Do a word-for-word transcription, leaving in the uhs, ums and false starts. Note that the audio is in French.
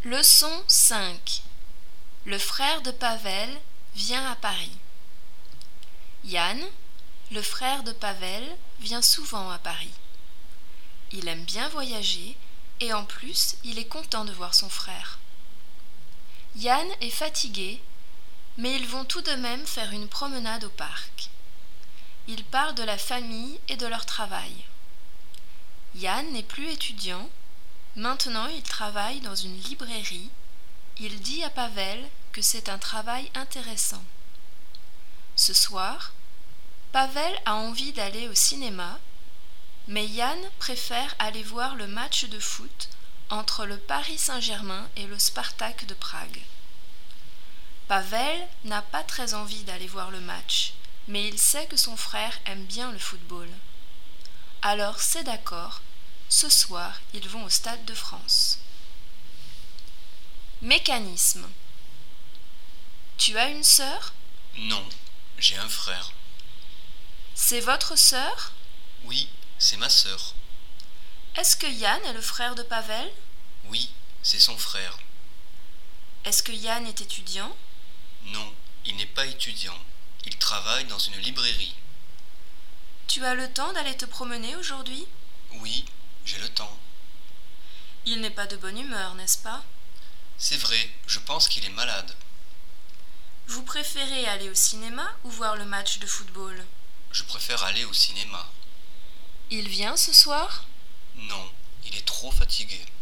Leçon cinq. Le frère de Pavel vient à Paris. Yann, le frère de Pavel, vient souvent à Paris. Il aime bien voyager et en plus, il est content de voir son frère. Yann est fatigué, mais ils vont tout de même faire une promenade au parc. Ils parlent de la famille et de leur travail. Yann n'est plus étudiant. Maintenant, il travaille dans une librairie. Il dit à Pavel que c'est un travail intéressant. Ce soir, Pavel a envie d'aller au cinéma, mais Yann préfère aller voir le match de foot entre le Paris Saint-Germain et le Spartak de Prague. Pavel n'a pas très envie d'aller voir le match, mais il sait que son frère aime bien le football. Alors c'est d'accord. Ce soir, ils vont au Stade de France. Mécanisme. Tu as une sœur ? Non, j'ai un frère. C'est votre sœur ? Oui, c'est ma sœur. Est-ce que Yann est le frère de Pavel ? Oui, c'est son frère. Est-ce que Yann est étudiant ? Non, il n'est pas étudiant. Il travaille dans une librairie. Tu as le temps d'aller te promener aujourd'hui ? Oui, j'ai le temps. Il n'est pas de bonne humeur, n'est-ce pas ? C'est vrai, je pense qu'il est malade. Vous préférez aller au cinéma ou voir le match de football ? Je préfère aller au cinéma. Il vient ce soir ? Non, il est trop fatigué.